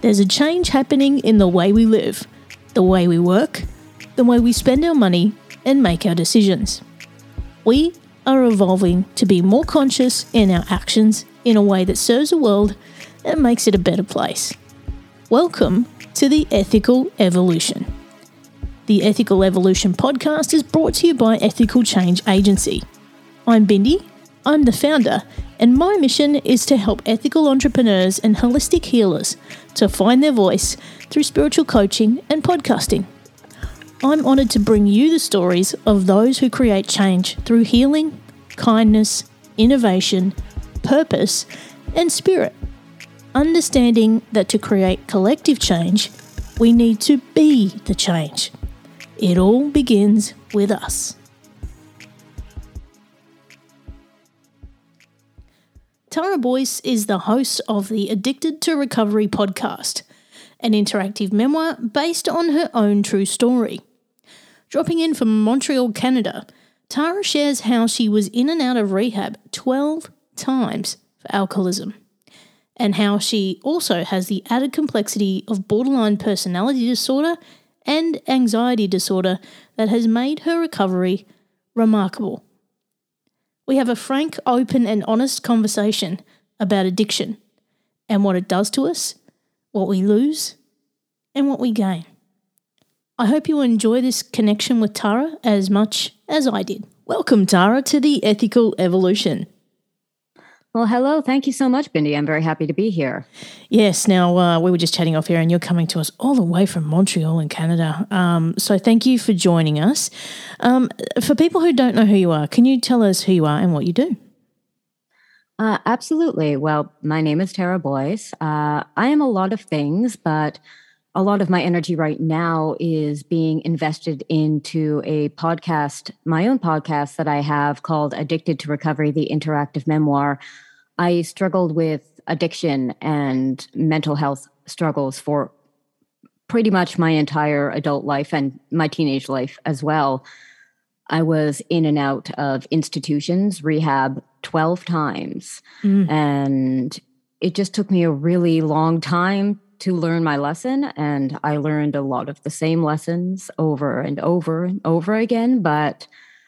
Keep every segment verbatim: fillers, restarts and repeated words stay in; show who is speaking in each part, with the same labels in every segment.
Speaker 1: There's a change happening in the way we live, the way we work, the way we spend our money and make our decisions. We are evolving to be more conscious in our actions in a way that serves the world and makes it a better place. Welcome to the Ethical Evolution. The Ethical Evolution podcast is brought to you by Ethical Change Agency. I'm Bindi, I'm the founder, and my mission is to help ethical entrepreneurs and holistic healers to find their voice through spiritual coaching and podcasting. I'm honoured to bring you the stories of those who create change through healing, kindness, innovation, purpose, and spirit. Understanding that to create collective change, we need to be the change. It all begins with us. Tara Boyce is the host of the Addicted to Recovery podcast, an interactive memoir based on her own true story. Dropping in from Montreal, Canada, Tara shares how she was in and out of rehab twelve times for alcoholism, and how she also has the added complexity of borderline personality disorder and anxiety disorder that has made her recovery remarkable. We have a frank, open and honest conversation about addiction and what it does to us, what we lose, and what we gain. I hope you enjoy this connection with Tara as much as I did. Welcome, Tara, to the Ethical Evolution.
Speaker 2: Well, hello. Thank you so much, Bindi. I'm very happy to be here.
Speaker 1: Yes. Now, uh, we were just chatting off here and you're coming to us all the way from Montreal in Canada. Um, so thank you for joining us. Um, for people who don't know who you are, can you tell us who you are and what you do?
Speaker 2: Uh, absolutely. Well, my name is Tara Boyce. Uh, I am a lot of things, but a lot of my energy right now is being invested into a podcast, my own podcast that I have called Addicted to Recovery, the Interactive Memoir. I struggled with addiction and mental health struggles for pretty much my entire adult life and my teenage life as well. I was in and out of institutions, rehab, twelve times. Mm. And it just took me a really long time to learn my lesson. And I learned a lot of the same lessons over and over and over again. But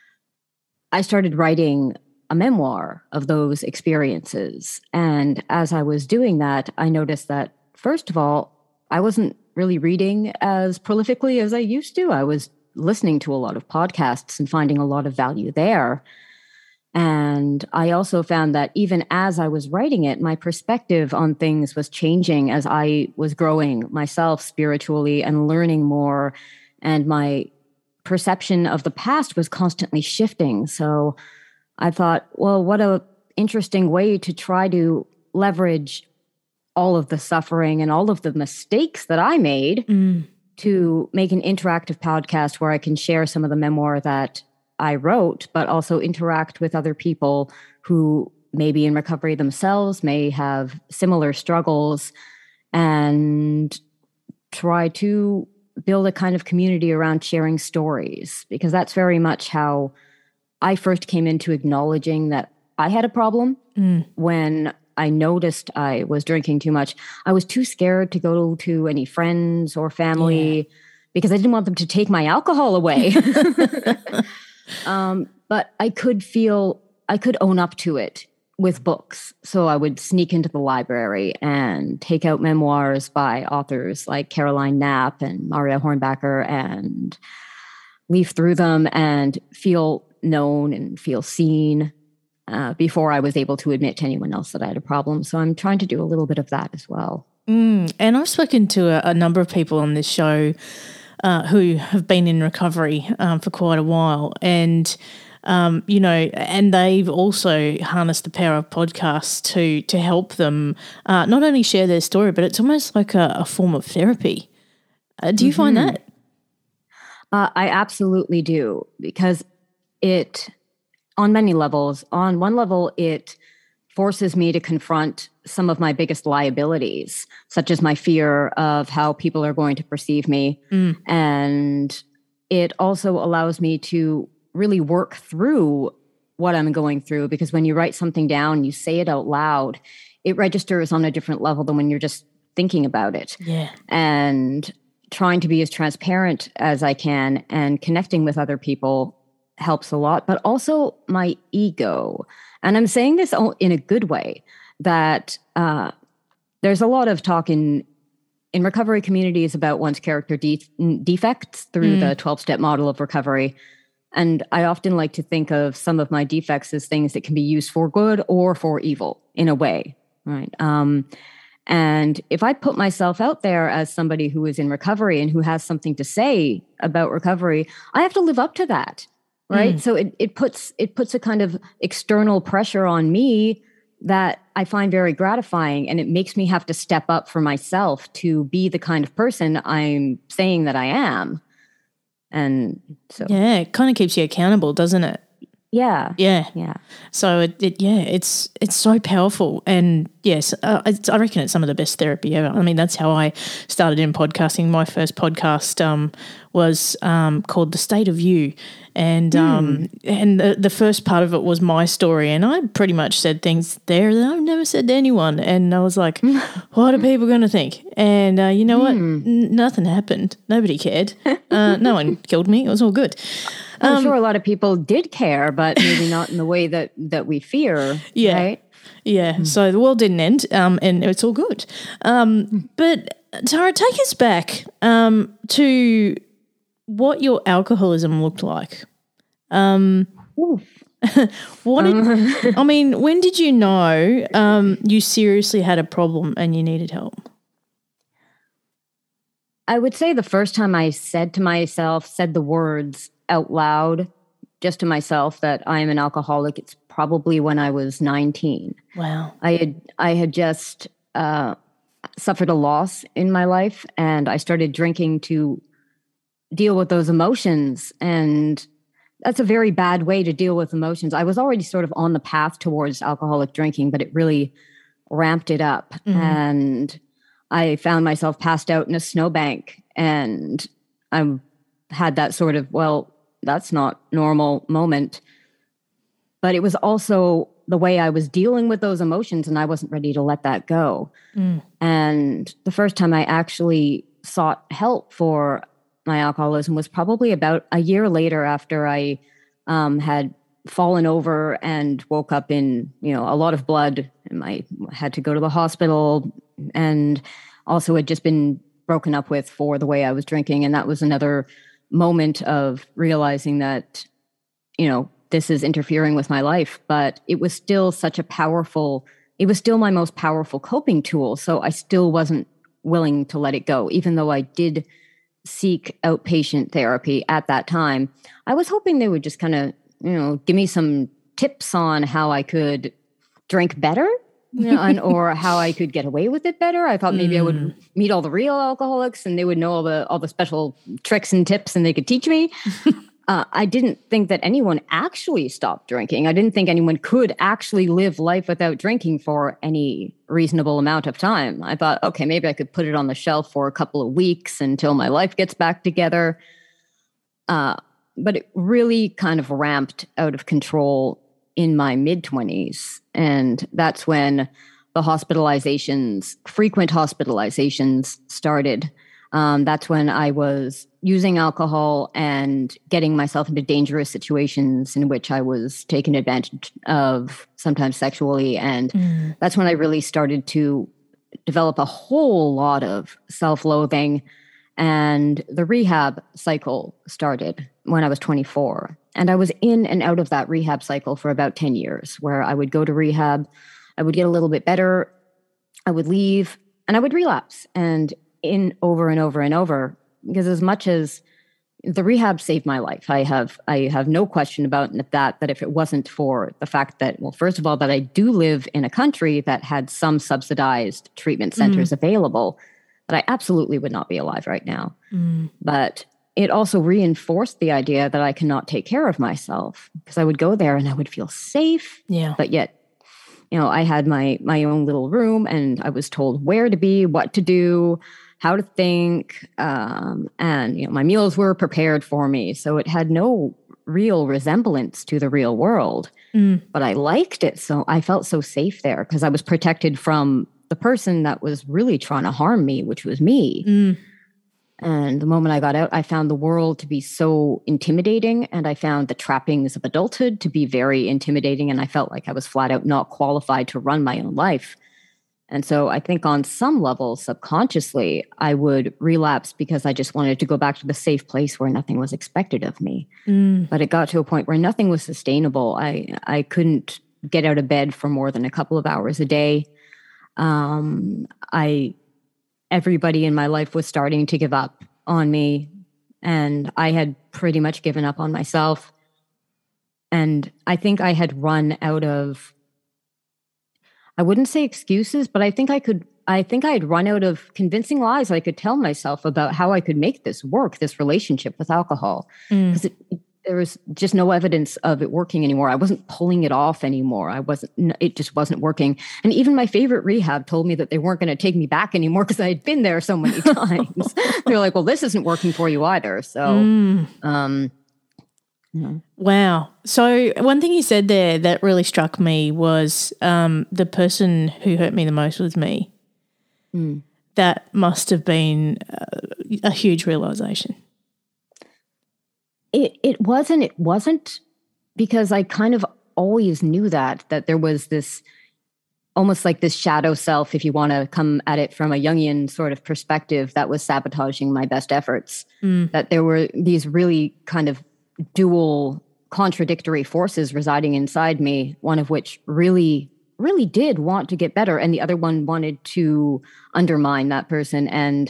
Speaker 2: I started writing a memoir of those experiences. And as I was doing that, I noticed that, first of all, I wasn't really reading as prolifically as I used to. I was listening to a lot of podcasts and finding a lot of value there. And I also found that even as I was writing it, my perspective on things was changing as I was growing myself spiritually and learning more. And my perception of the past was constantly shifting. So I thought, well, what a interesting way to try to leverage all of the suffering and all of the mistakes that I made mm. to make an interactive podcast where I can share some of the memoir that I wrote, but also interact with other people who may be in recovery themselves, may have similar struggles, and try to build a kind of community around sharing stories, because that's very much how I first came into acknowledging that I had a problem. Mm. When I noticed I was drinking too much, I was too scared to go to any friends or family yeah. because I didn't want them to take my alcohol away. um, but I could feel, I could own up to it with books. So I would sneak into the library and take out memoirs by authors like Caroline Knapp and Maria Hornbacher and leaf through them and feel known and feel seen uh, before I was able to admit to anyone else that I had a problem. So I'm trying to do a little bit of that as well.
Speaker 1: Mm, and I've spoken to a, a number of people on this show uh, who have been in recovery um, for quite a while, and um, you know, and they've also harnessed the power of podcasts to to help them uh, not only share their story, but it's almost like a, a form of therapy. Uh, do you mm-hmm. find that?
Speaker 2: Uh, I absolutely do, because it, on many levels, on one level, it forces me to confront some of my biggest liabilities, such as my fear of how people are going to perceive me. Mm. And it also allows me to really work through what I'm going through, because when you write something down, you say it out loud, it registers on a different level than when you're just thinking about it.
Speaker 1: Yeah.
Speaker 2: And trying to be as transparent as I can and connecting with other people helps a lot, but also my ego. And I'm saying this in a good way, that uh, there's a lot of talk in in recovery communities about one's character de- defects through mm. the twelve-step model of recovery. And I often like to think of some of my defects as things that can be used for good or for evil in a way, right? Um, and if I put myself out there as somebody who is in recovery and who has something to say about recovery, I have to live up to that, right? Mm. So it, it puts it puts a kind of external pressure on me that I find very gratifying, and it makes me have to step up for myself to be the kind of person I'm saying that I am. And so,
Speaker 1: yeah, it kind of keeps you accountable, doesn't it?
Speaker 2: Yeah.
Speaker 1: Yeah.
Speaker 2: Yeah.
Speaker 1: So it, it yeah, it's it's so powerful. And yes, uh, it's, I reckon it's some of the best therapy ever. I mean, that's how I started in podcasting. My first podcast um, was um, called The State of You. And mm. um, and the, the first part of it was my story. And I pretty much said things there that I've never said to anyone. And I was like, what are people going to think? And uh, you know mm. what? N- nothing happened. Nobody cared. Uh, no one killed me. It was all good.
Speaker 2: I'm um, sure a lot of people did care, but maybe not in the way that, that we fear,
Speaker 1: yeah,
Speaker 2: right?
Speaker 1: Yeah, mm. So the world didn't end, um, and it's all good. Um, but, Tara, take us back um, to what your alcoholism looked like. Um, what did, I mean, when did you know um, you seriously had a problem and you needed help?
Speaker 2: I would say the first time I said to myself, said the words out loud, just to myself, that I am an alcoholic, it's probably when I was nineteen.
Speaker 1: Wow.
Speaker 2: I had I had just uh, suffered a loss in my life, and I started drinking to deal with those emotions. And that's a very bad way to deal with emotions. I was already sort of on the path towards alcoholic drinking, but it really ramped it up. Mm-hmm. And I found myself passed out in a snowbank, and I had that sort of, well, that's not normal moment. But it was also the way I was dealing with those emotions, and I wasn't ready to let that go. Mm. And the first time I actually sought help for my alcoholism was probably about a year later, after I um, had fallen over and woke up in, you know, a lot of blood, and I had to go to the hospital, and also had just been broken up with for the way I was drinking. And that was another moment of realizing that, you know, this is interfering with my life. But it was still such a powerful, it was still my most powerful coping tool. So I still wasn't willing to let it go, even though I did seek outpatient therapy at that time. I was hoping they would just kind of, you know, give me some tips on how I could drink better, you know, and, or how I could get away with it better. I thought maybe mm. I would meet all the real alcoholics and they would know all the all the special tricks and tips and they could teach me. uh, I didn't think that anyone actually stopped drinking. I didn't think anyone could actually live life without drinking for any reasonable amount of time. I thought, okay, maybe I could put it on the shelf for a couple of weeks until my life gets back together. Uh, but it really kind of ramped out of control in my mid-twenties. And that's when the hospitalizations, frequent hospitalizations started. Um, that's when I was using alcohol and getting myself into dangerous situations in which I was taken advantage of, sometimes sexually. And mm. that's when I really started to develop a whole lot of self-loathing. And the rehab cycle started when I was twenty-four. And I was in and out of that rehab cycle for about ten years, where I would go to rehab, I would get a little bit better, I would leave, and I would relapse. And in over and over and over, because as much as the rehab saved my life, I have I have no question about that, that if it wasn't for the fact that, well, first of all, that I do live in a country that had some subsidized treatment centers mm. available, that I absolutely would not be alive right now. Mm. But it also reinforced the idea that I cannot take care of myself, because I would go there and I would feel safe.
Speaker 1: Yeah.
Speaker 2: But yet, you know, I had my my own little room and I was told where to be, what to do, how to think. Um, and, you know, my meals were prepared for me. So it had no real resemblance to the real world. Mm. But I liked it. So I felt so safe there because I was protected from the person that was really trying to harm me, which was me.
Speaker 1: Mm.
Speaker 2: And the moment I got out, I found the world to be so intimidating, and I found the trappings of adulthood to be very intimidating, and I felt like I was flat out not qualified to run my own life. And so I think on some level, subconsciously, I would relapse because I just wanted to go back to the safe place where nothing was expected of me.
Speaker 1: Mm.
Speaker 2: But it got to a point where nothing was sustainable. I, I couldn't get out of bed for more than a couple of hours a day. Um, I... Everybody in my life was starting to give up on me, and I had pretty much given up on myself. And I think I had run out of, I wouldn't say excuses, but I think I could, I think I had run out of convincing lies I could tell myself about how I could make this work, this relationship with alcohol. Because
Speaker 1: Mm.
Speaker 2: it, there was just no evidence of it working anymore. I wasn't pulling it off anymore. I wasn't, it just wasn't working. And even my favorite rehab told me that they weren't going to take me back anymore because I had been there so many times. They're like, well, this isn't working for you either. So,
Speaker 1: Mm.
Speaker 2: um, yeah.
Speaker 1: Wow. So one thing you said there that really struck me was um, the person who hurt me the most was me.
Speaker 2: Mm.
Speaker 1: That must have been uh, a huge realization.
Speaker 2: It it wasn't, it wasn't because I kind of always knew that, that there was this almost like this shadow self, if you want to come at it from a Jungian sort of perspective, that was sabotaging my best efforts.
Speaker 1: Mm.
Speaker 2: That there were these really kind of dual contradictory forces residing inside me, one of which really, really did want to get better, and the other one wanted to undermine that person. And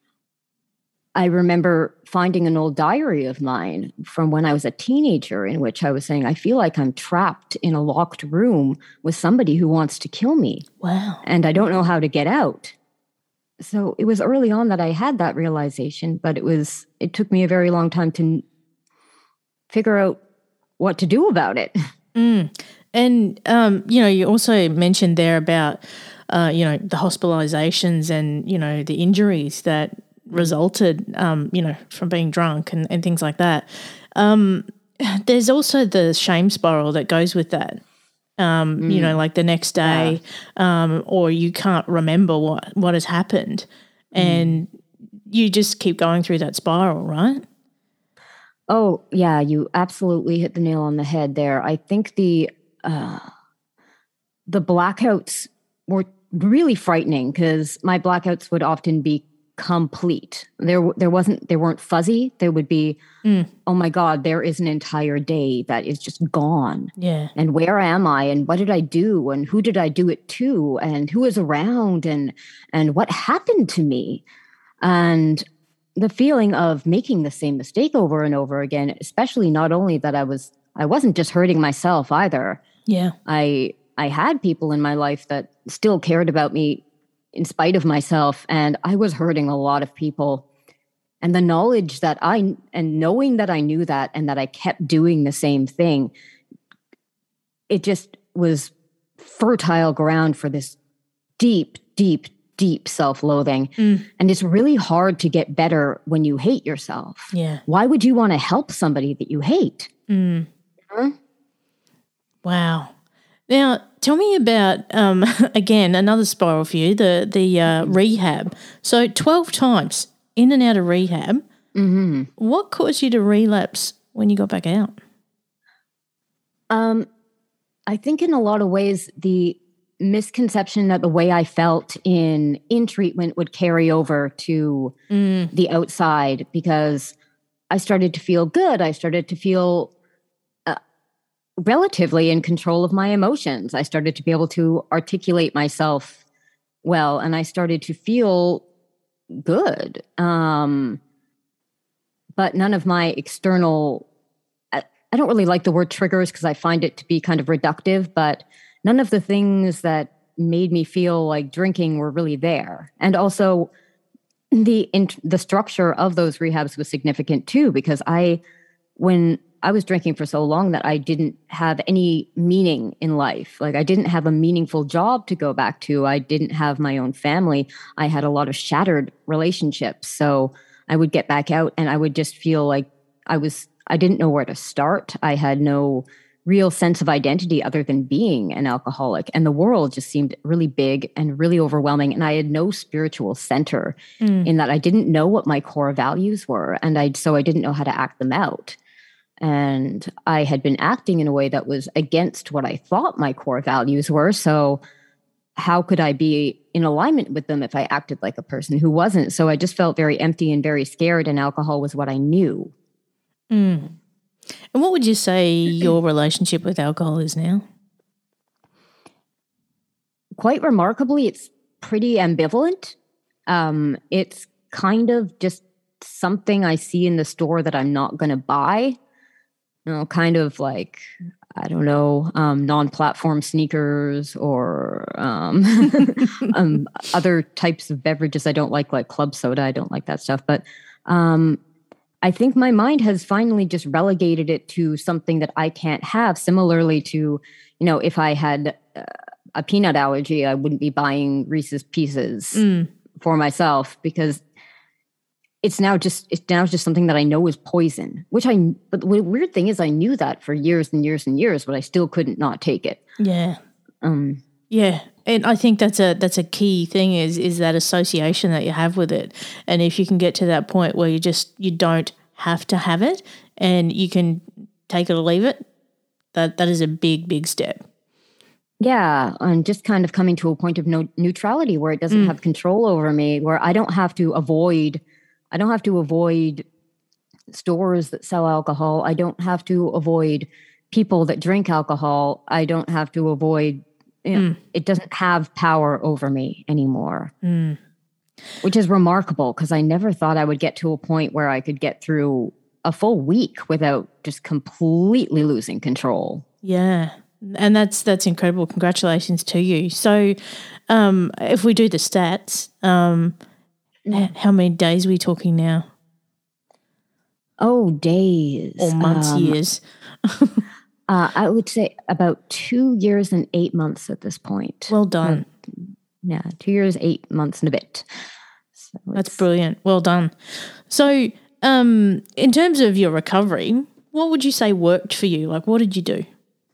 Speaker 2: I remember finding an old diary of mine from when I was a teenager in which I was saying, I feel like I'm trapped in a locked room with somebody who wants to kill me.
Speaker 1: Wow.
Speaker 2: And I don't know how to get out. So it was early on that I had that realization, but it was, it took me a very long time to n- figure out what to do about it.
Speaker 1: Mm. And, um, you know, you also mentioned there about, uh, you know, the hospitalizations and, you know, the injuries that resulted, um, you know, from being drunk and, and things like that. Um, there's also the shame spiral that goes with that. Um,
Speaker 2: Mm.
Speaker 1: You know, like the next day, um, or you can't remember what, what has happened, and you just keep going through that spiral, right?
Speaker 2: Oh, yeah, you absolutely hit the nail on the head there. I think the uh, the blackouts were really frightening because my blackouts would often be complete. There, there wasn't, they weren't fuzzy. There would be,
Speaker 1: Mm.
Speaker 2: oh my God, there is an entire day that is just gone.
Speaker 1: Yeah.
Speaker 2: And where am I? And what did I do? And who did I do it to? And who is around? And and what happened to me? And the feeling of making the same mistake over and over again, especially not only that I was, I wasn't just hurting myself either.
Speaker 1: Yeah.
Speaker 2: I I had people in my life that still cared about me in spite of myself, and I was hurting a lot of people. And the knowledge that I, and knowing that I knew that and that I kept doing the same thing, it just was fertile ground for this deep, deep, deep self-loathing.
Speaker 1: Mm.
Speaker 2: And it's really hard to get better when you hate yourself.
Speaker 1: Yeah.
Speaker 2: Why would you want to help somebody that you hate?
Speaker 1: Mm.
Speaker 2: Huh?
Speaker 1: Wow. Now, tell me about, um, again, another spiral for you, the, the uh, rehab. So twelve times in and out of rehab.
Speaker 2: Mm-hmm.
Speaker 1: What caused you to relapse when you got back out?
Speaker 2: Um, I think in a lot of ways, the misconception that the way I felt in in treatment would carry over to
Speaker 1: Mm.
Speaker 2: the outside, because I started to feel good. I started to feel uh, relatively in control of my emotions. I started to be able to articulate myself well, and I started to feel good. Um, but none of my external, I, I don't really like the word triggers because I find it to be kind of reductive, but none of the things that made me feel like drinking were really there. And also the in, the structure of those rehabs was significant too, because I, when I was drinking for so long that I didn't have any meaning in life. Like I didn't have a meaningful job to go back to. I didn't have my own family. I had a lot of shattered relationships. So I would get back out and I would just feel like I was, I didn't know where to start. I had no real sense of identity other than being an alcoholic. And the world just seemed really big and really overwhelming. And I had no spiritual center mm. in that I didn't know what my core values were. And I so I didn't know how to act them out. And I had been acting in a way that was against what I thought my core values were. So how could I be in alignment with them if I acted like a person who wasn't? So I just felt very empty and very scared, and alcohol was what I knew.
Speaker 1: Mm. And what would you say your relationship with alcohol is now?
Speaker 2: Quite remarkably, it's pretty ambivalent. Um, it's kind of just something I see in the store that I'm not going to buy. You know, kind of like, I don't know, um, non-platform sneakers or um, um, other types of beverages I don't like, like club soda. I don't like that stuff. But um, I think my mind has finally just relegated it to something that I can't have. Similarly to, you know, if I had uh, a peanut allergy, I wouldn't be buying Reese's Pieces mm. for myself, because it's now just it's now just something that I know is poison, which I, but the weird thing is I knew that for years and years and years, but I still couldn't not take it.
Speaker 1: Yeah. Um, yeah. And I think that's a, that's a key thing is, is that association that you have with it. And if you can get to that point where you just, you don't have to have it and you can take it or leave it, that, that is a big, big step.
Speaker 2: Yeah, and just kind of coming to a point of no neutrality where it doesn't mm. have control over me, where I don't have to avoid I don't have to avoid stores that sell alcohol. I don't have to avoid people that drink alcohol. I don't have to avoid, you know, mm. it doesn't have power over me anymore, mm. which is remarkable because I never thought I would get to a point where I could get through a full week without just completely losing control.
Speaker 1: Yeah. And that's that's incredible. Congratulations to you. So um, if we do the stats, um, how many days are we talking now?
Speaker 2: Oh, days.
Speaker 1: Or months, um, years?
Speaker 2: uh, I would say about two years and eight months at this point.
Speaker 1: Well done.
Speaker 2: Uh, yeah, two years, eight months and a bit.
Speaker 1: So that's brilliant. Well done. So um, in terms of your recovery, what would you say worked for you? Like, what did you do?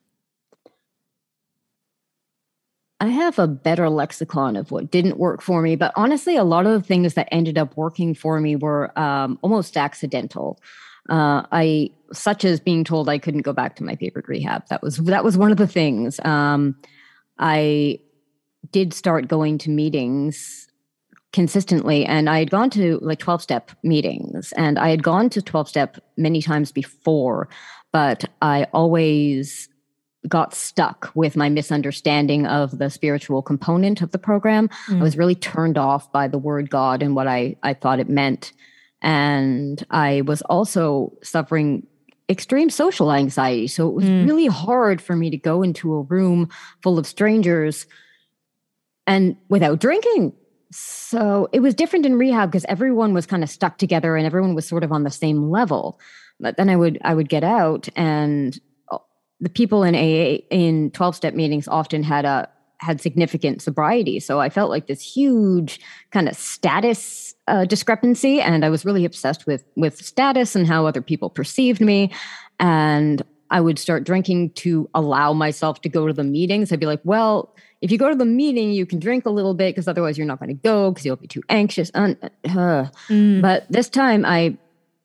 Speaker 2: I have a better lexicon of what didn't work for me, but honestly, a lot of the things that ended up working for me were um, almost accidental. Uh, I, such as being told I couldn't go back to my favorite rehab. That was that was one of the things. Um, I did start going to meetings consistently, and I had gone to like twelve-step meetings, and I had gone to twelve-step many times before, but I always got stuck with my misunderstanding of the spiritual component of the program. Mm. I was really turned off by the word God and what I, I thought it meant. And I was also suffering extreme social anxiety. So it was mm. really hard for me to go into a room full of strangers and without drinking. So it was different in rehab because everyone was kind of stuck together and everyone was sort of on the same level. But then I would I would get out, and the people in A A in twelve-step meetings often had a had significant sobriety. So I felt like this huge kind of status uh, discrepancy, and I was really obsessed with with status and how other people perceived me. And I would start drinking to allow myself to go to the meetings. I'd be like, well, if you go to the meeting, you can drink a little bit because otherwise you're not going to go because you'll be too anxious. Uh, uh. Mm. But this time I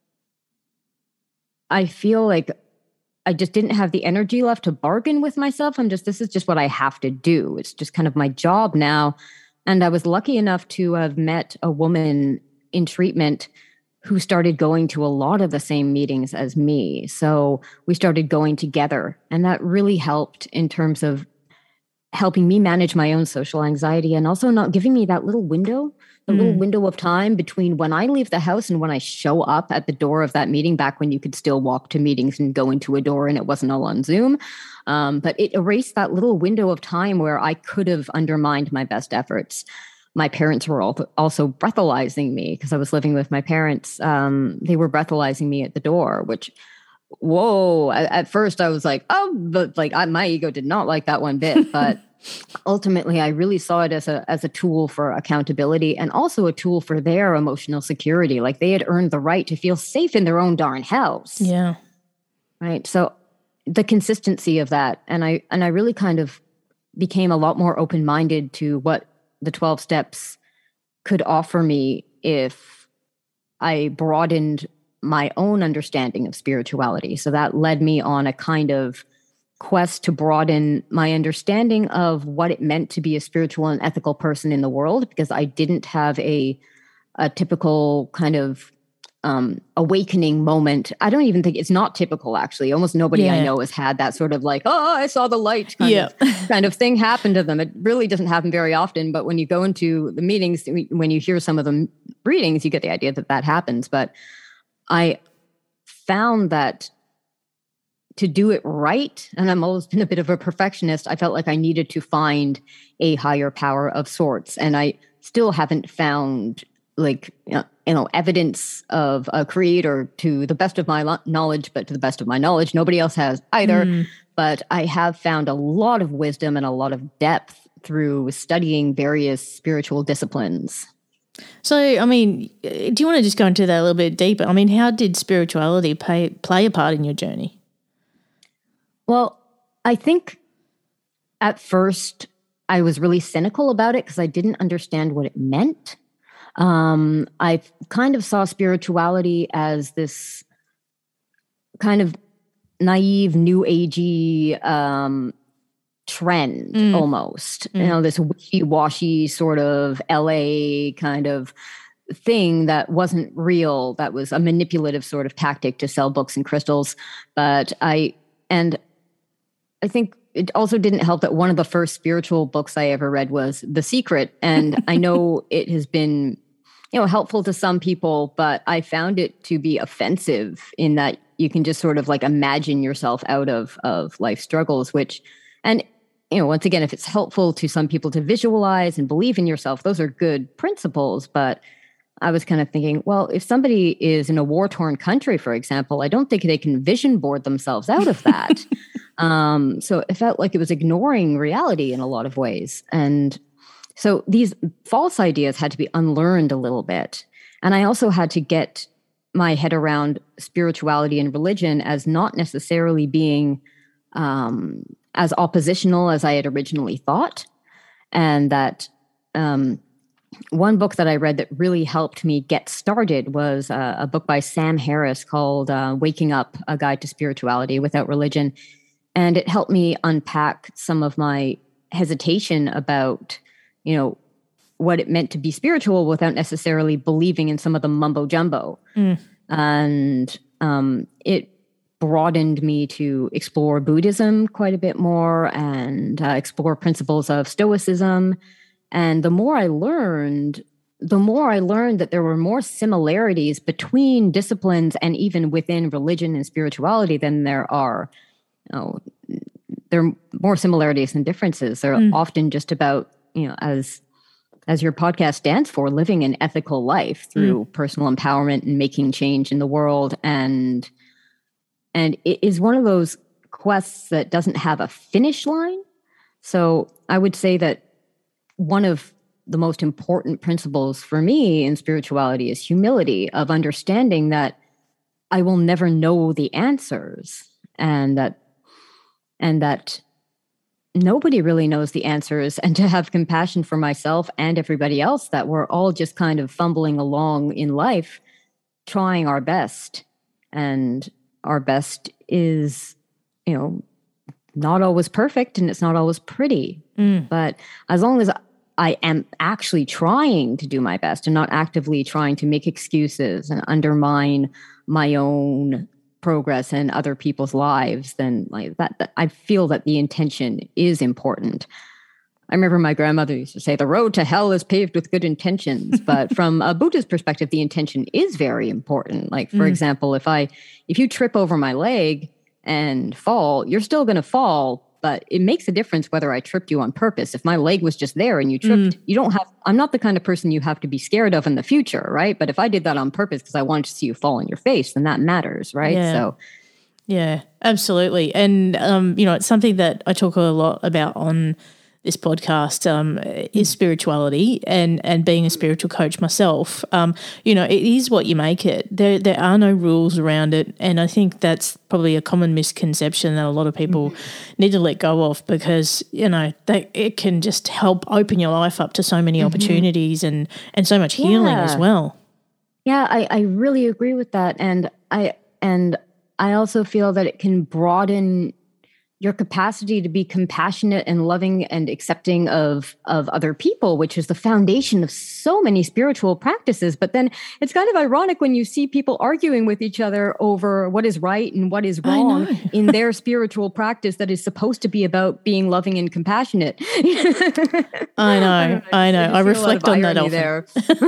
Speaker 2: I feel like I just didn't have the energy left to bargain with myself. I'm just, this is just what I have to do. It's just kind of my job now. And I was lucky enough to have met a woman in treatment who started going to a lot of the same meetings as me. So we started going together, and that really helped in terms of helping me manage my own social anxiety and also not giving me that little window, the mm. little window of time between when I leave the house and when I show up at the door of that meeting, back when you could still walk to meetings and go into a door and it wasn't all on Zoom. Um, but it erased that little window of time where I could have undermined my best efforts. My parents were also breathalyzing me because I was living with my parents. Um, they were breathalyzing me at the door, which, whoa, at, at first I was like, oh, but like I, my ego did not like that one bit. But ultimately, I really saw it as a as a tool for accountability and also a tool for their emotional security. Like they had earned the right to feel safe in their own darn house.
Speaker 1: Yeah.
Speaker 2: Right. So the consistency of that. And I, and I really kind of became a lot more open-minded to what the twelve steps could offer me if I broadened my own understanding of spirituality. So that led me on a kind of quest to broaden my understanding of what it meant to be a spiritual and ethical person in the world, because I didn't have a a typical kind of um, awakening moment. I don't even think it's not typical, actually. Almost nobody yeah. I know has had that sort of like, oh, I saw the light kind, yeah. of, kind of thing happen to them. It really doesn't happen very often. But when you go into the meetings, when you hear some of the readings, you get the idea that that happens. But I found that to do it right, and I'm always been a bit of a perfectionist, I felt like I needed to find a higher power of sorts. And I still haven't found like, you know, you know, evidence of a creator to the best of my lo- knowledge, but to the best of my knowledge, nobody else has either. Mm. But I have found a lot of wisdom and a lot of depth through studying various spiritual disciplines.
Speaker 1: So, I mean, do you want to just go into that a little bit deeper? I mean, how did spirituality pay, play a part in your journey?
Speaker 2: Well, I think at first I was really cynical about it because I didn't understand what it meant. Um, I kind of saw spirituality as this kind of naive, new agey um, trend mm. almost. Mm. You know, this wishy-washy sort of L A kind of thing that wasn't real, that was a manipulative sort of tactic to sell books and crystals. But I, and I think it also didn't help that one of the first spiritual books I ever read was The Secret. And I know it has been, you know, helpful to some people, but I found it to be offensive in that you can just sort of like imagine yourself out of, of life struggles, which, and, you know, once again, if it's helpful to some people to visualize and believe in yourself, those are good principles. But I was kind of thinking, well, if somebody is in a war-torn country, for example, I don't think they can vision board themselves out of that. um, so it felt like it was ignoring reality in a lot of ways. And so these false ideas had to be unlearned a little bit. And I also had to get my head around spirituality and religion as not necessarily being um, as oppositional as I had originally thought. And that um, one book that I read that really helped me get started was uh, a book by Sam Harris called uh, Waking Up, A Guide to Spirituality Without Religion. And it helped me unpack some of my hesitation about, you know, what it meant to be spiritual without necessarily believing in some of the mumbo jumbo. Mm. And um, it broadened me to explore Buddhism quite a bit more and uh, explore principles of Stoicism. And the more I learned, the more I learned that there were more similarities between disciplines and even within religion and spirituality than there are, you know, there are more similarities than differences. They're mm. often just about, you know, as as your podcast stands for, living an ethical life through mm. personal empowerment and making change in the world. And and it is one of those quests that doesn't have a finish line. So I would say that one of the most important principles for me in spirituality is humility, of understanding that I will never know the answers, and that and that nobody really knows the answers, and to have compassion for myself and everybody else, that we're all just kind of fumbling along in life, trying our best. And our best is, you know, not always perfect, and it's not always pretty. Mm. But as long as I am actually trying to do my best and not actively trying to make excuses and undermine my own progress and other people's lives, then like that, that I feel that the intention is important. I remember my grandmother used to say, the road to hell is paved with good intentions. But from a Buddhist perspective, the intention is very important. Like, for mm. example, if I, if you trip over my leg and fall, you're still going to fall, but it makes a difference whether I tripped you on purpose. If my leg was just there and you tripped, mm. you don't have, I'm not the kind of person you have to be scared of in the future, right? But if I did that on purpose because I wanted to see you fall on your face, then that matters, right?
Speaker 1: Yeah.
Speaker 2: So,
Speaker 1: yeah, absolutely. And, um, you know, it's something that I talk a lot about on this podcast um, is spirituality, and, and being a spiritual coach myself. Um, you know, it is what you make it. There there are no rules around it, and I think that's probably a common misconception that a lot of people mm-hmm. need to let go of, because, you know, they, it can just help open your life up to so many mm-hmm. opportunities and, and so much healing
Speaker 2: yeah.
Speaker 1: as well.
Speaker 2: Yeah, I, I really agree with that. And I and I also feel that it can broaden your capacity to be compassionate and loving and accepting of, of other people, which is the foundation of so many spiritual practices. But then it's kind of ironic when you see people arguing with each other over what is right and what is wrong in their spiritual practice that is supposed to be about being loving and compassionate.
Speaker 1: I know, I know. I, know. I reflect on that often. There.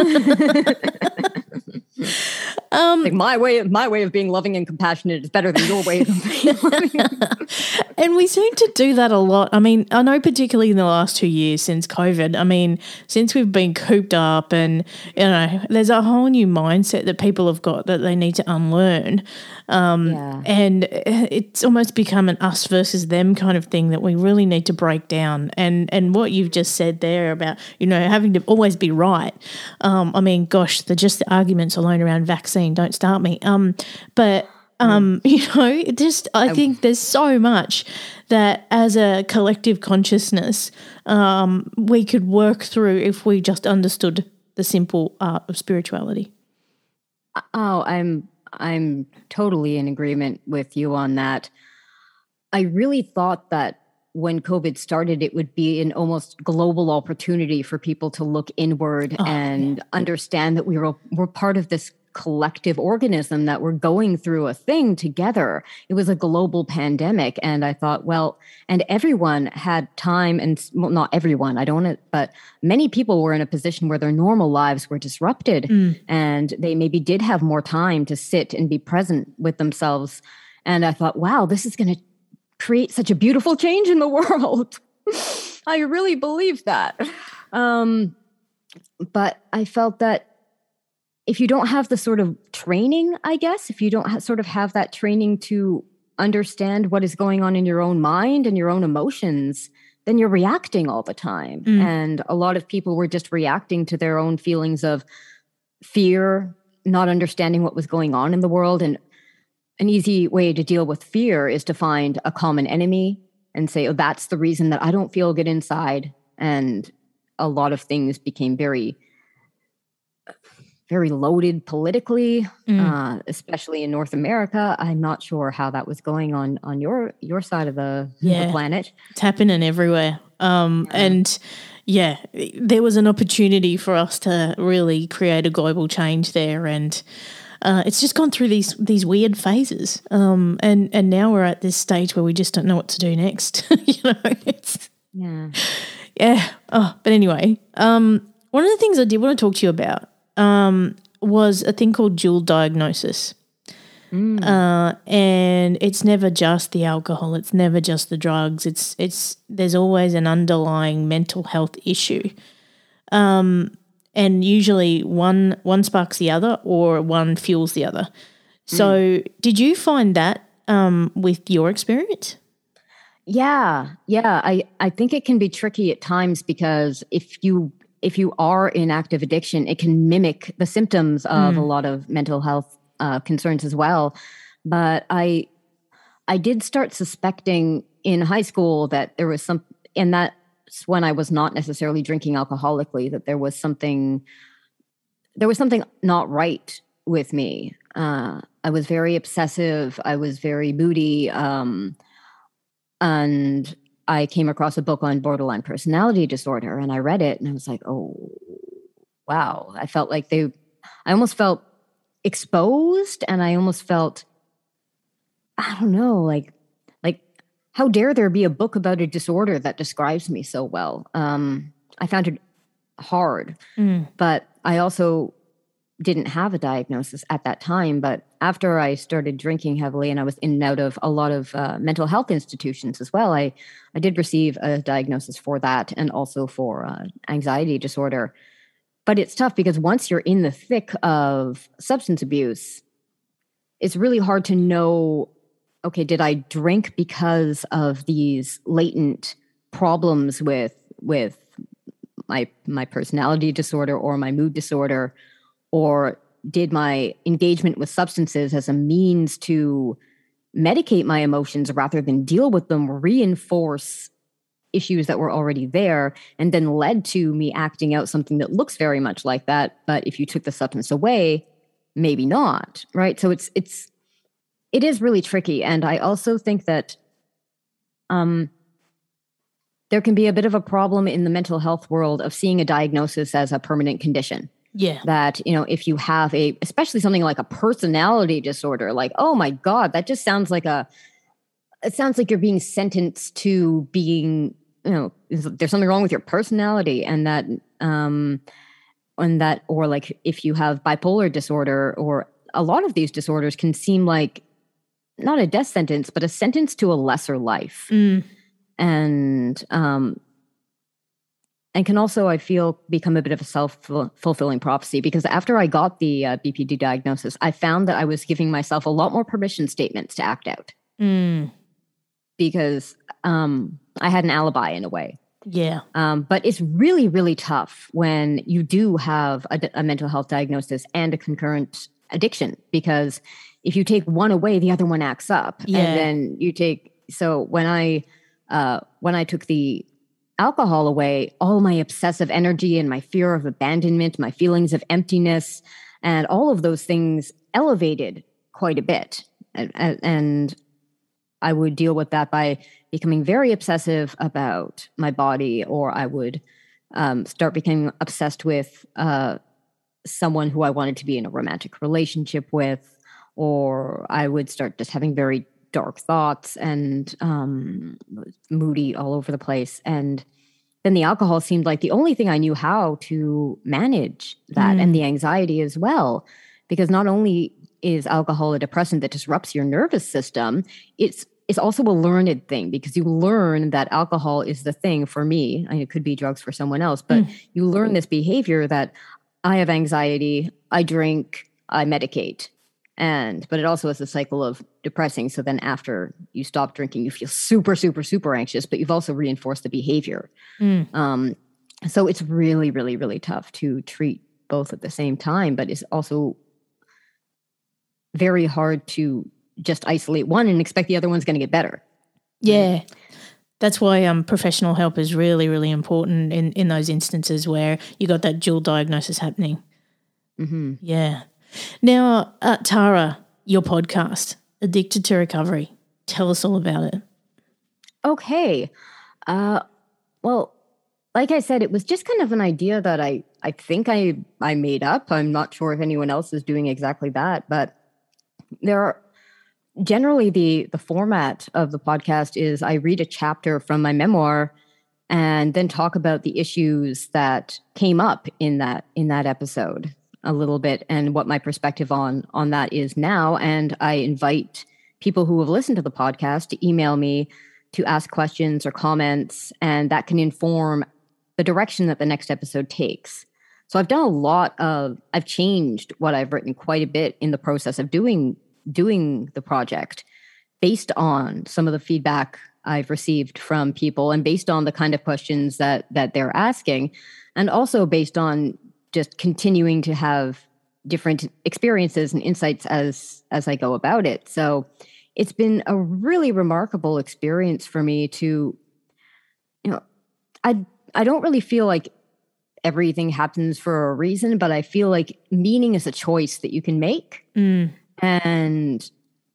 Speaker 1: Um,
Speaker 2: like my way, of, my way of being loving and compassionate is better than your way of being loving.
Speaker 1: And we seem to do that a lot. I mean, I know particularly in the last two years since COVID, I mean, since we've been cooped up, and, you know, there's a whole new mindset that people have got that they need to unlearn. Um, yeah. And it's almost become an us versus them kind of thing that we really need to break down. And and what you've just said there about, you know, having to always be right. Um, I mean, gosh, the just the arguments alone around vaccine don't start me. Um, but um, you know, it just I think there's so much that as a collective consciousness um, we could work through if we just understood the simple art of spirituality.
Speaker 2: Oh, I'm I'm totally in agreement with you on that. I really thought that when COVID started, it would be an almost global opportunity for people to look inward oh, and yeah. understand that we were, we're part of this collective organism, that we're going through a thing together. It was a global pandemic. And I thought, well, and everyone had time, and well, not everyone, I don't want to, but many people were in a position where their normal lives were disrupted mm. and they maybe did have more time to sit and be present with themselves. And I thought, wow, this is going to create such a beautiful change in the world. I really believe that. Um, but I felt that if you don't have the sort of training, I guess, if you don't ha- sort of have that training to understand what is going on in your own mind and your own emotions, then you're reacting all the time. Mm. And a lot of people were just reacting to their own feelings of fear, not understanding what was going on in the world. And an easy way to deal with fear is to find a common enemy and say, oh, that's the reason that I don't feel good inside. And a lot of things became very very loaded politically, mm. uh, especially in North America. I'm not sure how that was going on on your your side of the, yeah. the planet.
Speaker 1: It's happening everywhere. Um, yeah. And yeah, there was an opportunity for us to really create a global change there, and uh, it's just gone through these these weird phases. Um, and and now we're at this stage where we just don't know what to do next. you know, it's
Speaker 2: yeah,
Speaker 1: yeah. Oh, but anyway, um, one of the things I did want to talk to you about um, was a thing called dual diagnosis. Mm. Uh, and it's never just the alcohol. It's never just the drugs. It's it's there's always an underlying mental health issue. Um, and usually one one sparks the other, or one fuels the other. So mm. did you find that um, with your experience?
Speaker 2: Yeah, yeah. I, I think it can be tricky at times, because if you if you are in active addiction, it can mimic the symptoms of mm. a lot of mental health uh, concerns as well. But I I did start suspecting in high school that there was some, and that's when I was not necessarily drinking alcoholically, that there was something there was something not right with me. Uh, I was very obsessive. I was very moody. Um, and I came across a book on borderline personality disorder, and I read it, and I was like, oh, wow. I felt like they, I almost felt exposed, and I almost felt, I don't know, like, like how dare there be a book about a disorder that describes me so well? Um, I found it hard, mm. but I also didn't have a diagnosis at that time. But after I started drinking heavily, and I was in and out of a lot of uh, mental health institutions as well, I, I did receive a diagnosis for that, and also for uh, anxiety disorder. But it's tough, because once you're in the thick of substance abuse, it's really hard to know, okay, did I drink because of these latent problems with with my my personality disorder or my mood disorder, or did my engagement with substances as a means to medicate my emotions rather than deal with them, reinforce issues that were already there, and then led to me acting out something that looks very much like that, but if you took the substance away, maybe not, right? So it's it's it is really tricky. And I also think that um there can be a bit of a problem in the mental health world of seeing a diagnosis as a permanent condition.
Speaker 1: Yeah.
Speaker 2: That, you know, if you have a, especially something like a personality disorder, like, oh my God, that just sounds like a, it sounds like you're being sentenced to being, you know, there's something wrong with your personality, and that, um, and that, or like if you have bipolar disorder, or a lot of these disorders can seem like not a death sentence, but a sentence to a lesser life.
Speaker 1: Mm.
Speaker 2: And, um, and can also, I feel, become a bit of a self-fulfilling prophecy, because after I got the uh, B P D diagnosis, I found that I was giving myself a lot more permission statements to act out.
Speaker 1: Mm.
Speaker 2: Because um, I had an alibi in a way.
Speaker 1: Yeah.
Speaker 2: Um, but it's really, really tough when you do have a, a mental health diagnosis and a concurrent addiction, because if you take one away, the other one acts up.
Speaker 1: Yeah.
Speaker 2: And then you take, so when I, uh, when I took the alcohol away, all my obsessive energy and my fear of abandonment, my feelings of emptiness, and all of those things elevated quite a bit. And, and I would deal with that by becoming very obsessive about my body, or I would um, start becoming obsessed with uh, someone who I wanted to be in a romantic relationship with, or I would start just having very dark thoughts and um, moody all over the place. And then the alcohol seemed like the only thing I knew how to manage that, mm. and the anxiety as well, because not only is alcohol a depressant that disrupts your nervous system, it's it's also a learned thing, because you learn that alcohol is the thing for me. I mean, it could be drugs for someone else, but mm. you learn this behavior that I have anxiety, I drink, I medicate. And, but it also is a cycle of depressing. So then after you stop drinking, you feel super, super, super anxious, but you've also reinforced the behavior. Mm. Um, so it's really, really, really tough to treat both at the same time, but it's also very hard to just isolate one and expect the other one's going to get better.
Speaker 1: Yeah. That's why um, professional help is really, really important in, in those instances where you got that dual diagnosis happening. Mm-hmm. Yeah. Now, uh, Tara, your podcast, Addicted to Recovery. Tell us all about it.
Speaker 2: Okay. Uh, well, like I said, it was just kind of an idea that I, I think I, I made up. I'm not sure if anyone else is doing exactly that, but there are generally the, the format of the podcast is I read a chapter from my memoir and then talk about the issues that came up in that, in that episode a little bit, and what my perspective on, on that is now. And I invite people who have listened to the podcast to email me to ask questions or comments, and that can inform the direction that the next episode takes. So I've done a lot of, I've changed what I've written quite a bit in the process of doing, doing the project, based on some of the feedback I've received from people, and based on the kind of questions that, that they're asking, and also based on just continuing to have different experiences and insights as, as I go about it. So it's been a really remarkable experience for me to, you know, I, I don't really feel like everything happens for a reason, but I feel like meaning is a choice that you can make. Mm. And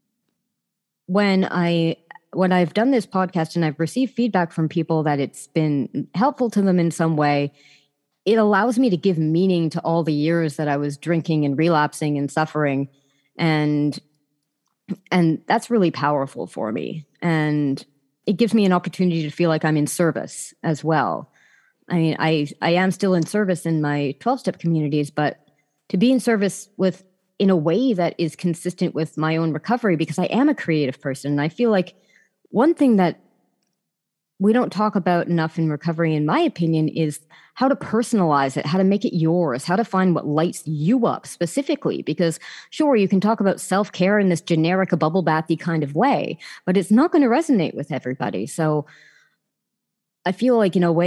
Speaker 2: when I, when I've done this podcast and I've received feedback from people that it's been helpful to them in some way, it allows me to give meaning to all the years that I was drinking and relapsing and suffering. And, and that's really powerful for me. And it gives me an opportunity to feel like I'm in service as well. I mean, I, I am still in service in my twelve-step communities, but to be in service with, in a way that is consistent with my own recovery, because I am a creative person. And I feel like one thing that we don't talk about enough in recovery, in my opinion, is how to personalize it, how to make it yours, how to find what lights you up specifically. Because sure, you can talk about self-care in this generic, bubble bathy kind of way, but it's not going to resonate with everybody. So I feel like, in a way,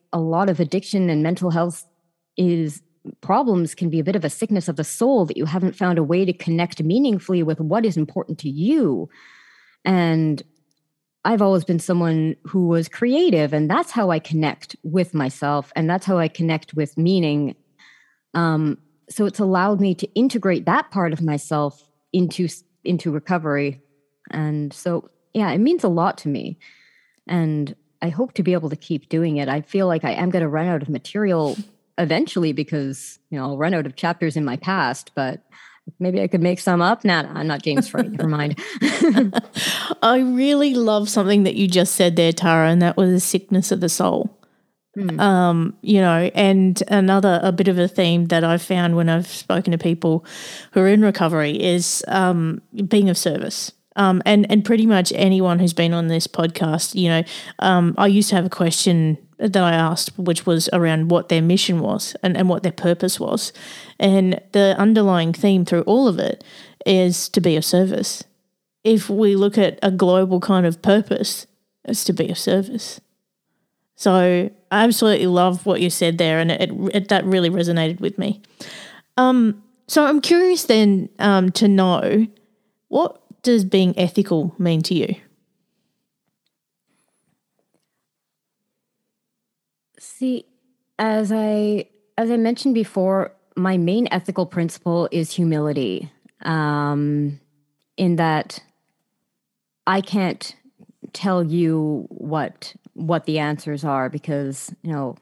Speaker 2: a lot of addiction and mental health is problems can be a bit of a sickness of the soul, that you haven't found a way to connect meaningfully with what is important to you. And I've always been someone who was creative, and that's how I connect with myself, and that's how I connect with meaning. Um, so it's allowed me to integrate that part of myself into into recovery. And so, yeah, it means a lot to me. And I hope to be able to keep doing it. I feel like I am going to run out of material eventually because, you know, I'll run out of chapters in my past, but maybe I could make some up. Nah, nah I'm not James Freud. Never mind.
Speaker 1: I really love something that you just said there, Tara, and that was the sickness of the soul. Hmm. Um, you know, and another, a bit of a theme that I've found when I've spoken to people who are in recovery is um, being of service. Um, and, and pretty much anyone who's been on this podcast, you know, um, I used to have a question that I asked, which was around what their mission was and, and what their purpose was. And the underlying theme through all of it is to be of service. If we look at a global kind of purpose, it's to be of service. So I absolutely love what you said there, and it, it that really resonated with me. Um, so I'm curious then um, to know, what does being ethical mean to you?
Speaker 2: See, as I as I mentioned before, my main ethical principle is humility. Um, in that I can't tell you what what the answers are, because, you know,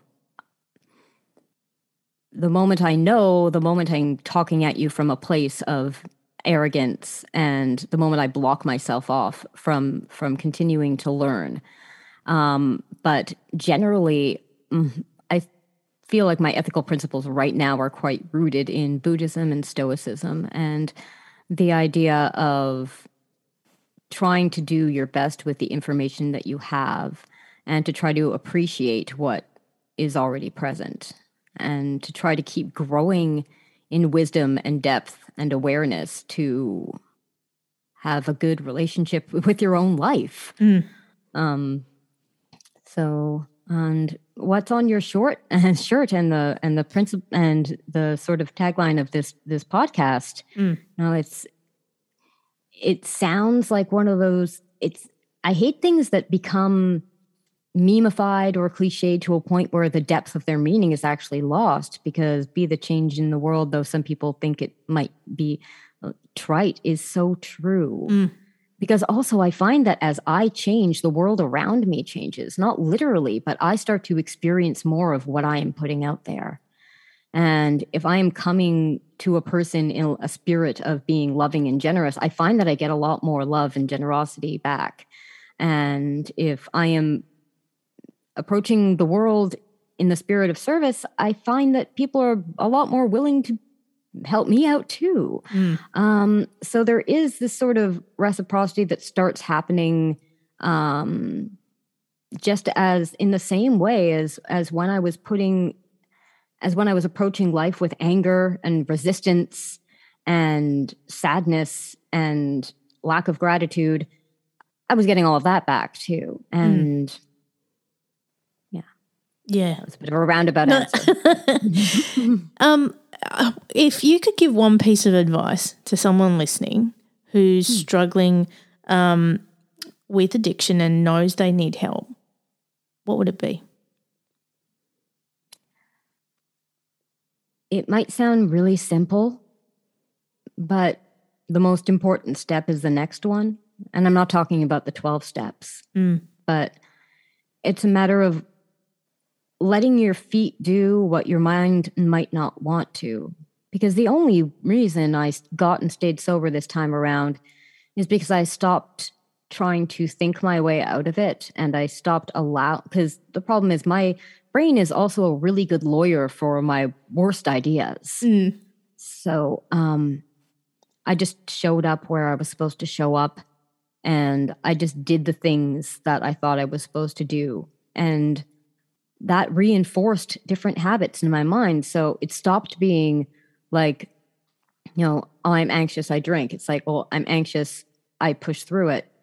Speaker 2: the moment I know, the moment I'm talking at you from a place of arrogance, and the moment I block myself off from from continuing to learn. Um, but generally, I feel like my ethical principles right now are quite rooted in Buddhism and Stoicism, and the idea of trying to do your best with the information that you have, and to try to appreciate what is already present, and to try to keep growing in wisdom and depth and awareness to have a good relationship with your own life. Mm. Um, so, and what's on your short and shirt and the and the principle and the sort of tagline of this this podcast? Mm. You know, it's it sounds like one of those. It's I hate things that become memeified or cliched to a point where the depth of their meaning is actually lost, because be the change in the world, though some people think it might be trite, is so true. Mm. Because also I find that as I change, the world around me changes, not literally, but I start to experience more of what I am putting out there. And if I am coming to a person in a spirit of being loving and generous, I find that I get a lot more love and generosity back. And if I am approaching the world in the spirit of service, I find that people are a lot more willing to help me out too. Mm. Um, so there is this sort of reciprocity that starts happening um, just as in the same way as as when I was putting, as when I was approaching life with anger and resistance and sadness and lack of gratitude, I was getting all of that back too. And mm.
Speaker 1: Yeah.
Speaker 2: It's a bit of a roundabout no. answer.
Speaker 1: um, if you could give one piece of advice to someone listening who's hmm. struggling um, with addiction and knows they need help, what would it be?
Speaker 2: It might sound really simple, but the most important step is the next one. And I'm not talking about the twelve steps, mm. but it's a matter of letting your feet do what your mind might not want to. Because the only reason I got and stayed sober this time around is because I stopped trying to think my way out of it, and I stopped allow. Because the problem is my brain is also a really good lawyer for my worst ideas. Mm. So um, I just showed up where I was supposed to show up, and I just did the things that I thought I was supposed to do. And that reinforced different habits in my mind. So it stopped being like, you know, oh, I'm anxious, I drink. It's like, well, I'm anxious, I push through it.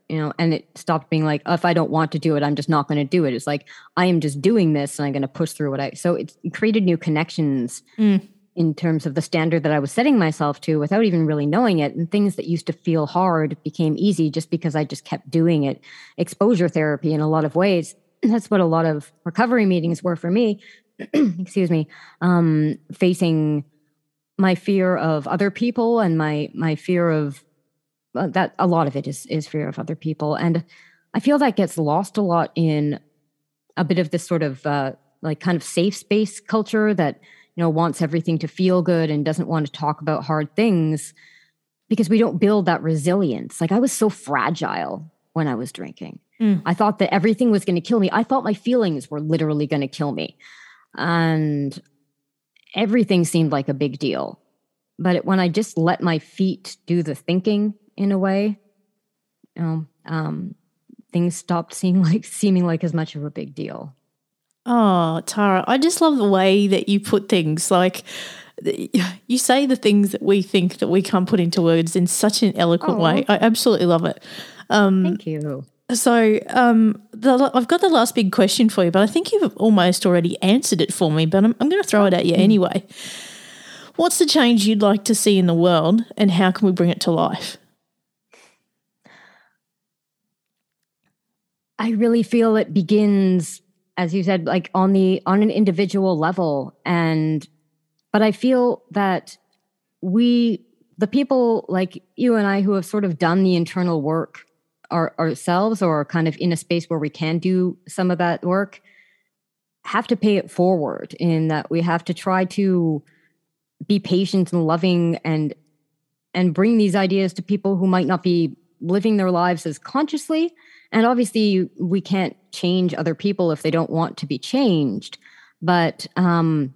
Speaker 2: you know, and it stopped being like, oh, if I don't want to do it, I'm just not going to do it. It's like, I am just doing this and I'm going to push through what I, so it created new connections mm. in terms of the standard that I was setting myself to without even really knowing it. And things that used to feel hard became easy just because I just kept doing it. Exposure therapy in a lot of ways. That's what a lot of recovery meetings were for me. Excuse me. Um, facing my fear of other people and my, my fear of, Uh, that a lot of it is is fear of other people. And I feel that gets lost a lot in a bit of this sort of uh, like kind of safe space culture that, you know, wants everything to feel good and doesn't want to talk about hard things because we don't build that resilience. Like I was so fragile when I was drinking. Mm. I thought that everything was going to kill me. I thought my feelings were literally going to kill me. And everything seemed like a big deal. But it, when I just let my feet do the thinking, in a way, you know, um, things stopped seeming like seeming like as much of a big deal.
Speaker 1: Oh, Tara, I just love the way that you put things. Like you say the things that we think that we can't put into words in such an eloquent oh. way. I absolutely love it. Um,
Speaker 2: Thank you.
Speaker 1: So um, the, I've got the last big question for you, but I think you've almost already answered it for me, but I'm, I'm going to throw it at you mm. anyway. What's the change you'd like to see in the world and how can we bring it to life?
Speaker 2: I really feel it begins, as you said, like on the on an individual level. And but I feel that we, the people like you and I who have sort of done the internal work our, ourselves or are kind of in a space where we can do some of that work, have to pay it forward in that we have to try to be patient and loving and and bring these ideas to people who might not be living their lives as consciously. And obviously, we can't change other people if they don't want to be changed. But um,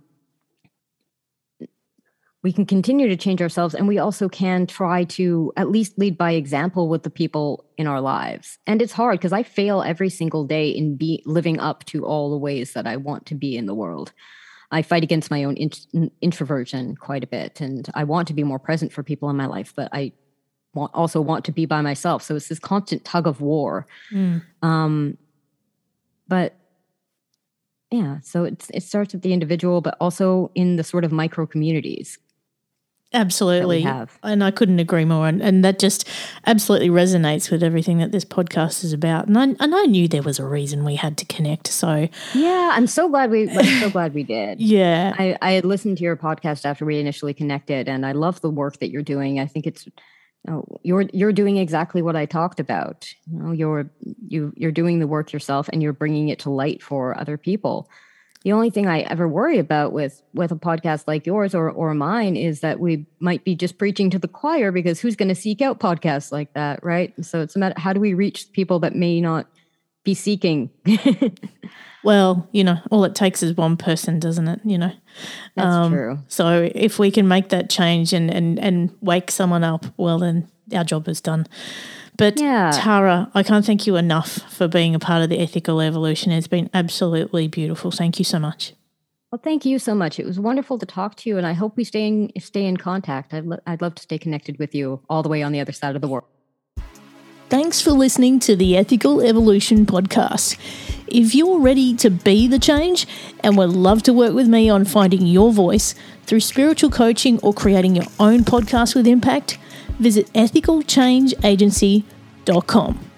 Speaker 2: we can continue to change ourselves. And we also can try to at least lead by example with the people in our lives. And it's hard because I fail every single day in be living up to all the ways that I want to be in the world. I fight against my own int- introversion quite a bit. And I want to be more present for people in my life, but I Want, also want to be by myself. So it's this constant tug of war. Mm. Um, but yeah, so it's, it starts with the individual, but also in the sort of micro communities.
Speaker 1: Absolutely. And I couldn't agree more. And, and that just absolutely resonates with everything that this podcast is about. And I, and I knew there was a reason we had to connect. So
Speaker 2: yeah, I'm so glad we, I'm so glad we did.
Speaker 1: Yeah.
Speaker 2: I, I had listened to your podcast after we initially connected and I love the work that you're doing. I think it's, Oh, you're you're doing exactly what I talked about. You know, you're you you're doing the work yourself, and you're bringing it to light for other people. The only thing I ever worry about with with a podcast like yours or or mine is that we might be just preaching to the choir because who's going to seek out podcasts like that, right? So it's a matter how do we reach people that may not be seeking.
Speaker 1: Well, you know, all it takes is one person, doesn't it? You know,
Speaker 2: that's um, true.
Speaker 1: So if we can make that change and, and, and wake someone up, well, then our job is done. But yeah. Tara, I can't thank you enough for being a part of the Ethical Evolution. It's been absolutely beautiful. Thank you so much.
Speaker 2: Well, thank you so much. It was wonderful to talk to you, and I hope we stay in, stay in contact. I'd, lo- I'd love to stay connected with you all the way on the other side of the world.
Speaker 1: Thanks for listening to the Ethical Evolution podcast. If you're ready to be the change and would love to work with me on finding your voice through spiritual coaching or creating your own podcast with impact, visit ethical change agency dot com.